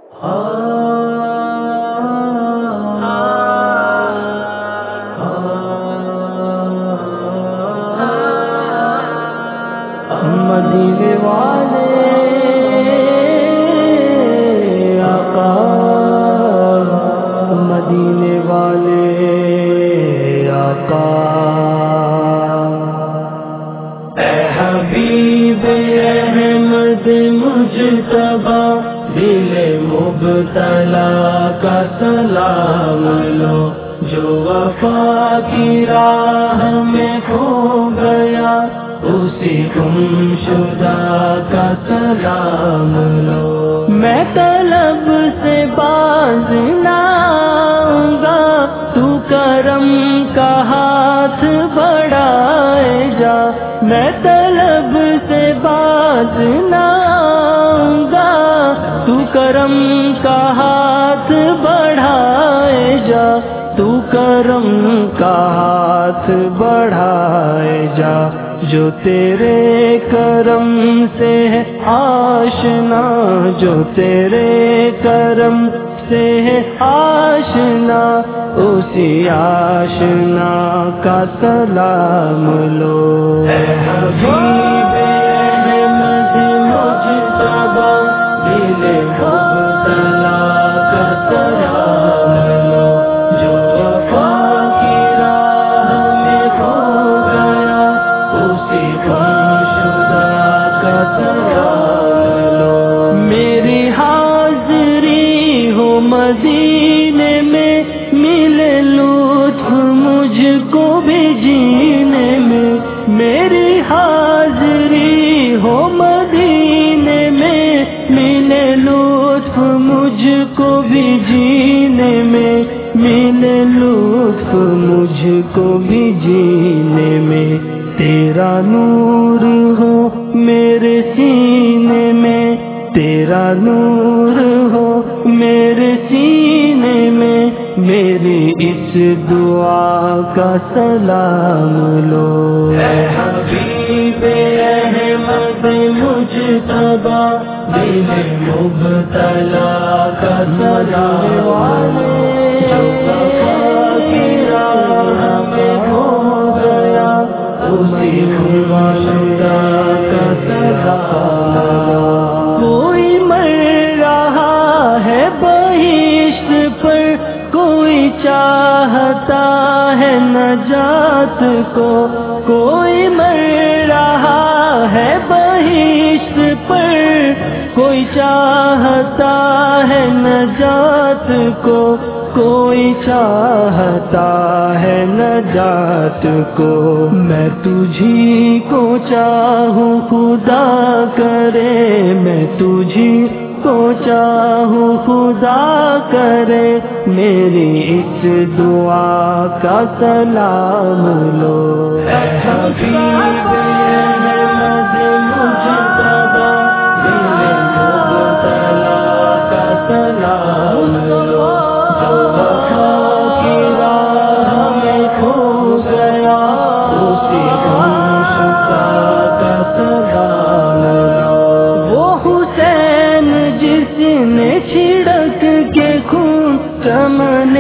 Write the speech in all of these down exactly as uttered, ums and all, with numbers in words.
مدینے والے آقا، مدینے والے آقا، اے حبیب احمد مجتبی دل مبتلا کا سلام لو، جو وفا کی راہ میں کھو گیا اسی گم شدہ کا سلام لو۔ میں طلب سے باز نہ آؤں گا، تو کرم کا ہاتھ بڑھائے جا۔ میں طلب سے باز نہ آؤں گا، تو کرم کا ہاتھ بڑھائے جا، تو کرم کا ہاتھ بڑھائے جا۔ جو تیرے کرم سے ہے آشنا، جو تیرے کرم سے ہے آشنا، اسی آشنا کا سلام لو۔ اے حبیب احمد مجتبی دل مبتلا کا سلام لو، جو وفا کی راہ میں کھو گیا اسی گم شدہ کا سلام لو۔ میری حاضری ہو مدینے میں، ملے لطف مجھ کو بھی جینے میں۔ میری حاضری ہو مدینے میں، ملے لطف مجھ کو بھی جینے میں، ملے لطف مجھ کو بھی جینے میں۔ تیرا نور ہو میرے سینے میں، تیرا نور ہو میرے سینے میں، میری اس دعا کا سلام لو۔ اے حبیب احمد مجتبی دل مبتلا کا سلام لو، جو وفا کی راہ میں کھو گیا اسی گم شدہ کا سلام لو۔ کوئی مر رہا ہے بہشت پر، کوئی چاہتا ہے نجات کو، کوئی مر رہا ہے بہشت پر، کوئی چاہتا ہے نجات کو، کوئی چاہتا ہے نجات کو۔ میں تجھی کو چاہوں خدا کرے، میں تجھی کو چاہوں خدا کرے، میری اس دعا کا سلام لو۔ اے حبیب احمد مجتبی دل مبتلا کا سلام لو، جو وفا کی راہ میں کھو گیا اسی گم شدہ کا سلام لو۔ وہ حسین جس نے چھڑک کے خون چمن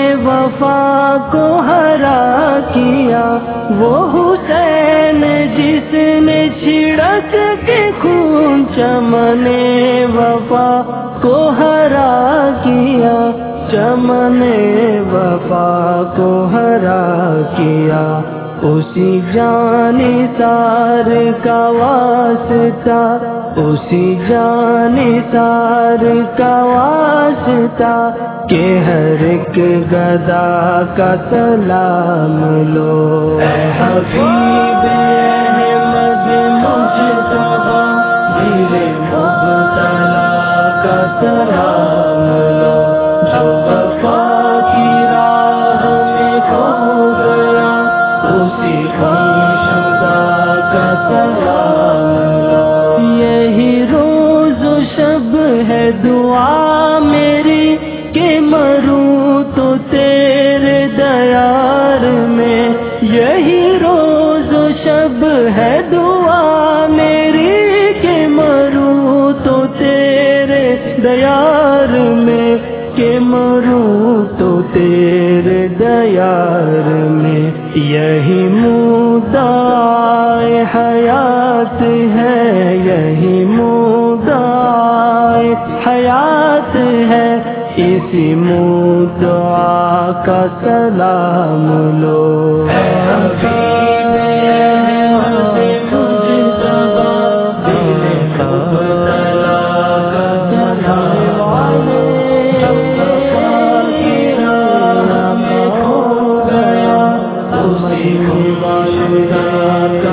وفا کو ہرا کیا، وہ حسین جس نے چھڑک کے خون چمن وفا کو ہرا کیا، چمن وفا کو ہرا کیا۔ اسی جان سار کا واسطہ، اسی جان سار کا واسطہ، کہ ہر ایک گدا کا سلام لو۔ اے حبیب احمد مجتبی دل مبتلا کا سلام لو، جو وفا کی راہ میں کھو گیا اسی گم شدہ کا سلام لو۔ یہی روز و شب ہے دعا میری کہ مروں تو تیرے دیار میں، یہی روز و شب ہے دعا میری کہ مروں تو تیرے دیار میں کہ مروں تو تیرے دیار میں، یہی مدعا حیات ہے، یہی مدعا حیات ہے، اسی مدعا کا سلام لو۔ اے حبیب احمد مجتبی، دل مبتلا کا سلام لو۔ جب وفا کی راہ میں کھو گیا، اسی مدعا کا